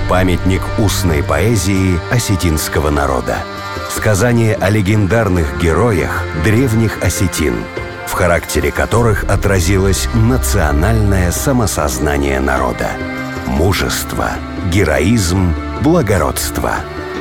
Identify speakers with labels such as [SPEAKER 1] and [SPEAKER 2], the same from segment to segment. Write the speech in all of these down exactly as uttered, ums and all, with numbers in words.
[SPEAKER 1] памятник устной поэзии осетинского народа. Сказание о легендарных героях древних осетин, в характере которых отразилось национальное самосознание народа. Мужество, героизм, благородство.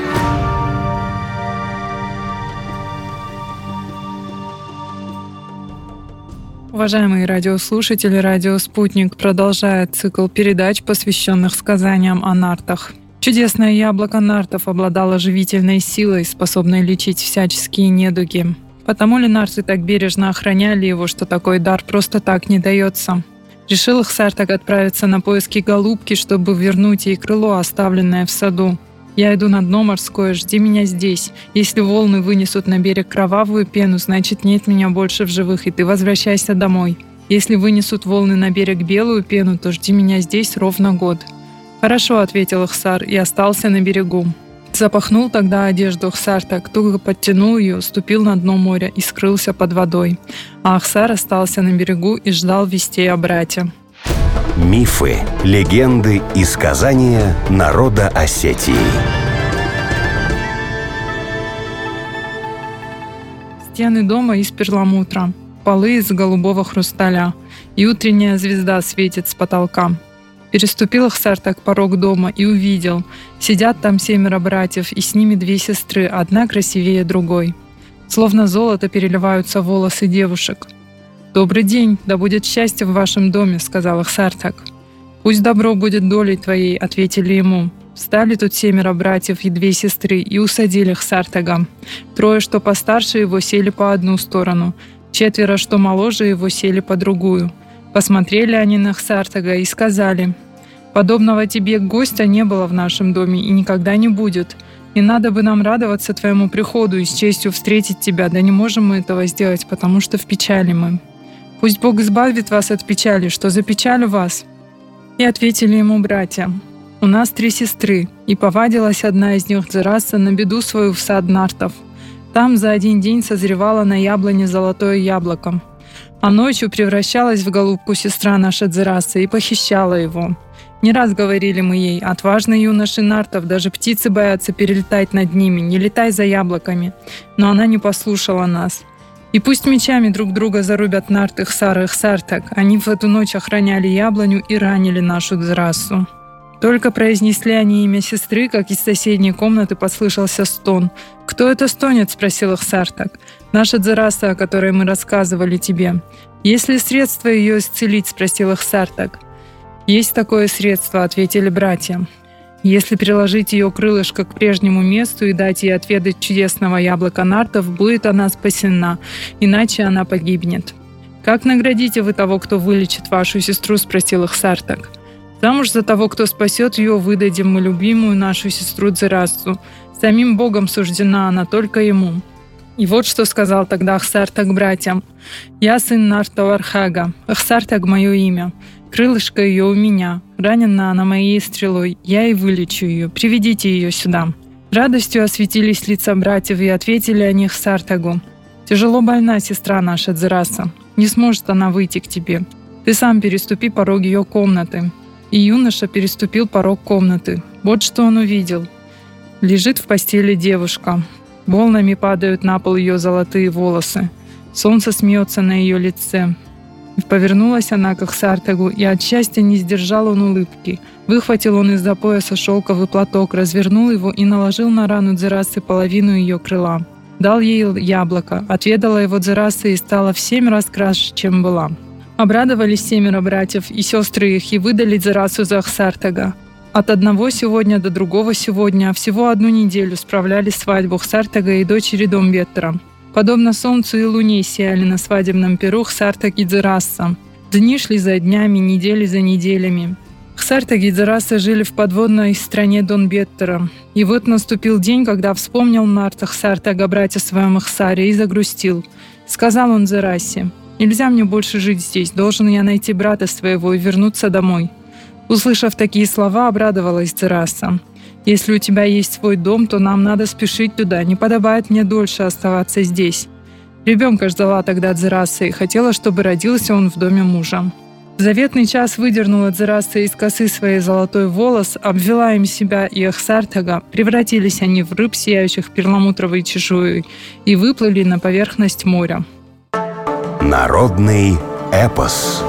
[SPEAKER 2] Уважаемые радиослушатели, радио «Спутник» продолжает цикл передач, посвященных сказаниям о нартах. Чудесное яблоко нартов обладало живительной силой, способной лечить всяческие недуги. Потому ли нарты так бережно охраняли его, что такой дар просто так не дается? Решил их Сартак отправиться на поиски голубки, чтобы вернуть ей крыло, оставленное в саду. «Я иду на дно морское, жди меня здесь. Если волны вынесут на берег кровавую пену, значит, нет меня больше в живых, и ты возвращайся домой. Если вынесут волны на берег белую пену, то жди меня здесь ровно год». «Хорошо», — ответил Ахсар и остался на берегу. Запахнул тогда одежду Сартак, туго подтянул ее, ступил на дно моря и скрылся под водой. А Ахсар остался на берегу и ждал вестей о брате.
[SPEAKER 1] Мифы, легенды и сказания народа Осетии.
[SPEAKER 2] Стены дома из перламутра, полы из голубого хрусталя, и утренняя звезда светит с потолка. Переступил Ахсартак порог дома и увидел, сидят там семеро братьев, и с ними две сестры, одна красивее другой. Словно золото переливаются волосы девушек. «Добрый день, да будет счастье в вашем доме», — сказал Ахсартак. «Пусть добро будет долей твоей», — ответили ему. Встали тут семеро братьев и две сестры и усадили Ахсартага. Трое, что постарше его, сели по одну сторону, четверо, что моложе его, сели по другую. Посмотрели они на Ахсартага и сказали: «Подобного тебе гостя не было в нашем доме и никогда не будет. И надо бы нам радоваться твоему приходу и с честью встретить тебя, да не можем мы этого сделать, потому что в печали мы. Пусть Бог избавит вас от печали, что за печаль у вас?» И ответили ему братья: «У нас три сестры, и повадилась одна из них Дзераса на беду свою в сад нартов. Там за один день созревало на яблоне золотое яблоко. А ночью превращалась в голубку сестра наша Дзераса и похищала его. Не раз говорили мы ей: отважные юноши нартов, даже птицы боятся перелетать над ними, не летай за яблоками. Но она не послушала нас. И пусть мечами друг друга зарубят нарты Хсар и Ахсартак, они в эту ночь охраняли яблоню и ранили нашу Дзерасу». Только произнесли они имя сестры, как из соседней комнаты послышался стон. «Кто это стонет?» — спросил Ахсартак. «Наша Дзераса, о которой мы рассказывали тебе». «Есть ли средство ее исцелить?» — спросил Ахсартак. «Есть такое средство», — ответили братья. «Если приложить ее крылышко к прежнему месту и дать ей отведать чудесного яблока нартов, будет она спасена, иначе она погибнет». «Как наградите вы того, кто вылечит вашу сестру?» — спросил Ахсартак. «Замуж за того, кто спасет ее, выдадим мы любимую нашу сестру Дзерасу. Самим Богом суждена она только ему». И вот что сказал тогда Ахсартак братьям: «Я сын Нарта Архага, Ахсартак мое имя. Крылышко ее у меня, ранена она моей стрелой, я и вылечу ее, приведите ее сюда». Радостью осветились лица братьев, и ответили они Ахсартагу: «Тяжело больна сестра наша Дзераса, не сможет она выйти к тебе. Ты сам переступи порог ее комнаты». И юноша переступил порог комнаты. Вот что он увидел. Лежит в постели девушка. Волнами падают на пол ее золотые волосы. Солнце смеется на ее лице. И повернулась она к Ахсартагу, и от счастья не сдержал он улыбки. Выхватил он из-за пояса шелковый платок, развернул его и наложил на рану Дзерасы половину ее крыла. Дал ей яблоко, отведала его Дзераса и стала в семь раз краше, чем была. Обрадовались семеро братьев и сестры их и выдали Дзерасу за Ахсартага. От одного сегодня до другого сегодня, а всего одну неделю справляли свадьбу Ахсартага и дочери Домбеттера. Подобно солнцу и луне сияли на свадебном пиру Ахсартаг и Дзераса. Дни шли за днями, недели за неделями. Ахсартаг и Дзераса жили в подводной стране Домбеттера. И вот наступил день, когда вспомнил Нарт Ахсартаг о брате своем Ахсаре и загрустил. Сказал он Дзерасе: «Нельзя мне больше жить здесь, должен я найти брата своего и вернуться домой». Услышав такие слова, обрадовалась Дзераса. «Если у тебя есть свой дом, то нам надо спешить туда, не подобает мне дольше оставаться здесь». Ребенка ждала тогда Дзераса и хотела, чтобы родился он в доме мужа. В заветный час выдернула Дзараса из косы своей золотой волос, обвела им себя и Ахсартага, превратились они в рыб, сияющих перламутровой чешуей, и выплыли на поверхность моря.
[SPEAKER 1] Народный эпос.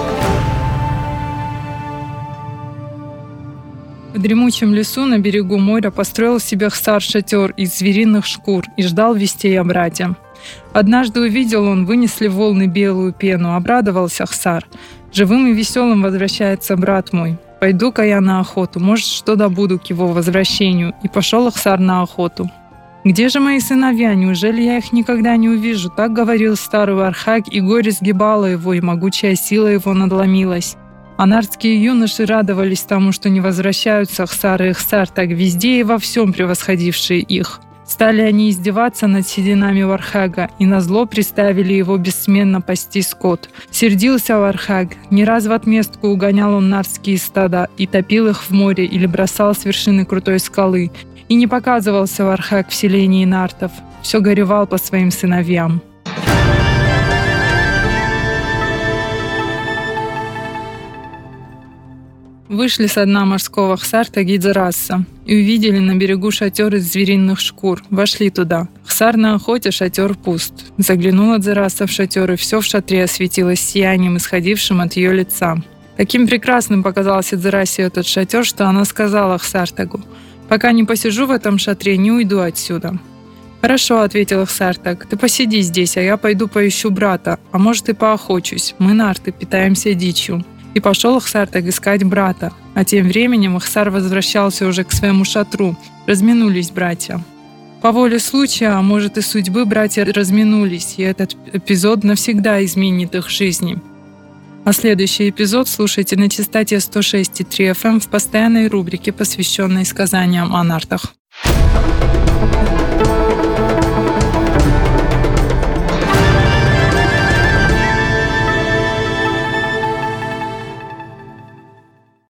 [SPEAKER 2] В дремучем лесу на берегу моря построил себе Хсар шатер из звериных шкур и ждал вестей о брате. Однажды увидел он, вынесли волны белую пену, обрадовался Хсар. «Живым и веселым возвращается брат мой. Пойду-ка я на охоту, может, что добуду к его возвращению». И пошел Хсар на охоту. «Где же мои сыновья? Неужели я их никогда не увижу?» Так говорил старый Вархаг, и горе сгибало его, и могучая сила его надломилась. А нардские юноши радовались тому, что не возвращаются Хсар и Хсар, так везде и во всем превосходившие их. Стали они издеваться над сединами Вархага, и назло приставили его бессменно пасти скот. Сердился Вархаг, не раз в отместку угонял он нардские стада и топил их в море или бросал с вершины крутой скалы. И не показывался Вархаг в селении нартов, все горевал по своим сыновьям. Вышли со дна морского Хсартаг и Дзараса и увидели на берегу шатер из звериных шкур. Вошли туда. Хсар на охоте, шатер пуст. Заглянула Дзараса в шатер, и все в шатре осветилось сиянием, исходившим от ее лица. Таким прекрасным показался Дзарасе этот шатер, что она сказала Хсартагу: «Пока не посижу в этом шатре, не уйду отсюда». «Хорошо», — ответил Хсартаг, — «ты посиди здесь, а я пойду поищу брата, а может и поохочусь. Мы нарты, питаемся дичью». И пошел Хсартаг искать брата. А тем временем Хсар возвращался уже к своему шатру. Разминулись братья. По воле случая, а может и судьбы, братья разминулись, и этот эпизод навсегда изменит их жизни. А следующий эпизод слушайте на частоте сто шесть и три эф эм в постоянной рубрике, посвященной сказаниям о нартах.